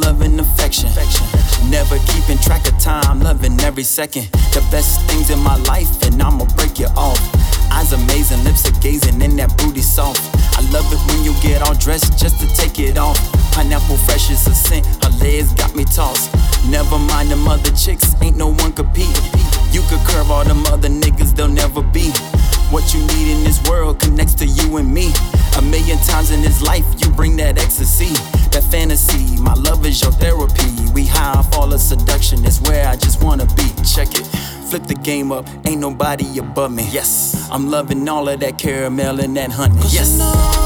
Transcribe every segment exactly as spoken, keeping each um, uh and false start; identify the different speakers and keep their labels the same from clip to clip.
Speaker 1: love and affection. Never keeping track of time, loving every second. The best things in my life, and I'ma break you off. Eyes amazing, lips are gazing, and that booty soft. I love it when you get all dressed just to take it off. Pineapple fresh is a scent, her legs got me tossed. Never mind them other chicks, ain't no one competing. You could curve all them other niggas, they'll never be. What you need in this world connects to you and me. A million times in this life, you bring that ecstasy, that fantasy. My love is your therapy. We high off all the seduction, it's where I just wanna be. Check it, flip the game up, ain't nobody above me. Yes, I'm loving all of that caramel and that honey. Yes.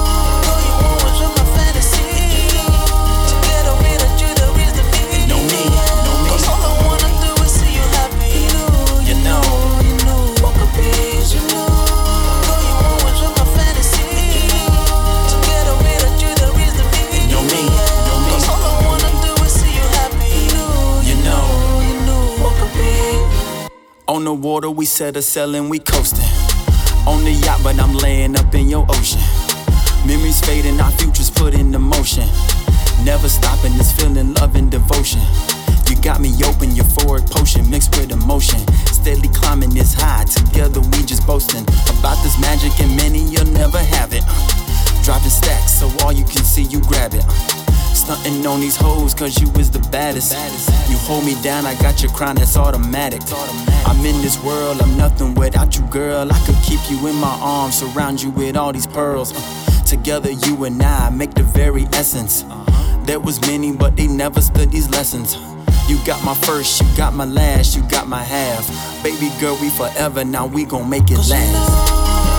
Speaker 1: On the water, we set a sail and we coasting. On the yacht, but I'm laying up in your ocean. Memories fading, our futures put into motion. Never stopping this feeling, love and devotion. You got me open, euphoric potion mixed with emotion. Steadily climbing this high, together we just boasting about this magic, and many you'll never have it. Dropping stacks, so all you can see, you grab it. Stunting on these hoes, cause you is the baddest. You hold me down, I got your crown, that's automatic. I'm in this world, I'm nothing without you, girl. I could keep you in my arms, surround you with all these pearls. Together you and I make the very essence. There was many, but they never stood these lessons. You got my first, you got my last, you got my half. Baby girl, we forever, now we gon' make it last.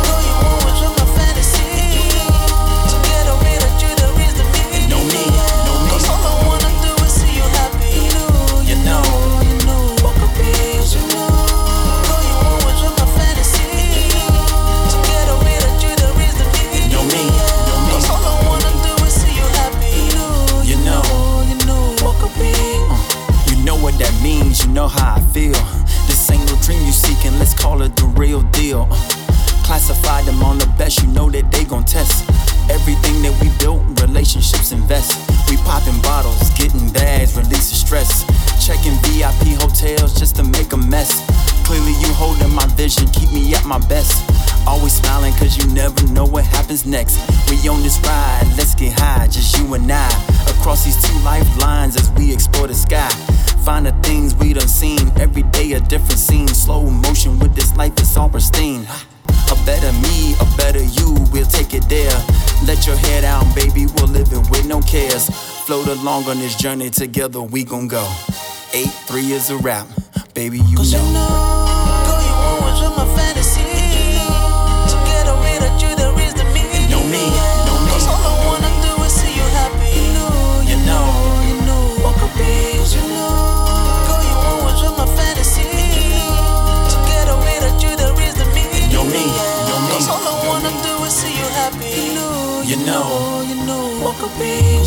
Speaker 1: You know how I feel. This ain't no dream you seeking, let's call it the real deal. Classify them on the best, you know that they gon' test everything that we built, relationships invest. We popping bottles, getting bags, releasing stress. Checking V I P hotels just to make a mess. Clearly you holding my vision, keep me at my best. Always smiling cause you never know what happens next. We on this ride, let's get high, just you and I. Across these two lifelines as we explore the sky. Find the things we done seen, every day a different scene. Slow motion with this life, it's all pristine. A better me, a better you, we'll take it there. Let your head down, baby, we'll live it with no cares. Float along on this journey, together we gon' go. eight three is a wrap, baby, you
Speaker 2: Cause
Speaker 1: know.
Speaker 2: you know, girl, you always are my fantasy. Together without you, there is the me.
Speaker 1: No me, no me.
Speaker 2: Cause all I wanna do is see you happy. You know, you know, what could be, you know. Girl, you always are my fantasy. Together without you, there is the me.
Speaker 1: No me, no me.
Speaker 2: Cause all I wanna do is see you happy.
Speaker 1: You know,
Speaker 2: you know, what could be.